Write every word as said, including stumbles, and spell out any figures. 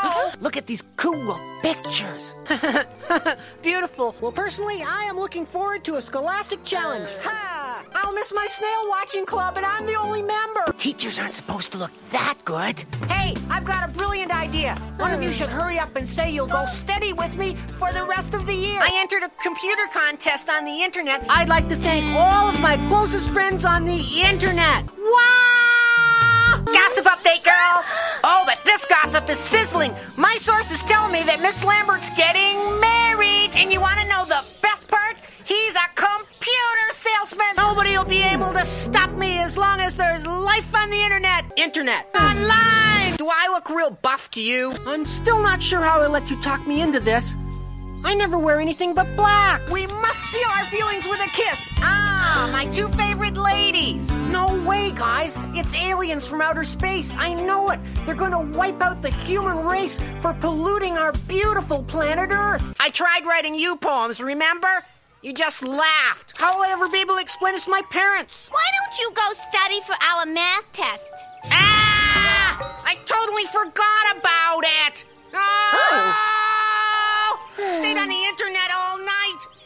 Wow! Look at these cool pictures. Beautiful. Well, personally, I am looking forward to a scholastic challenge. Ha! I'll miss my snail watching club, and I'm the only member. Teachers aren't supposed to look that good. Hey, I've got a brilliant idea. One of you should hurry up and say you'll go steady with me for the rest of the year. I entered a computer contest on the internet. I'd like to thank all of my closest friends on the internet. Wow! Gossip update, girls. Oh, but this gossip is sizzling. My sources tell me that Miss Lambert's getting married. And you want to know the best part? He's a computer salesman. Nobody will be able to stop me as long as there's life on the internet. Internet. Online! Do I look real buff to you? I'm still not sure how I let you talk me into this. I never wear anything but black. We must seal our feelings with a kiss. Ah, my two favorite ladies. No way, guys. It's aliens from outer space. I know it. They're going to wipe out the human race for polluting our beautiful planet Earth. I tried writing you poems, remember? You just laughed. How will I ever be able to explain this to my parents? Why don't you go study for our math test? Ah! I totally forgot about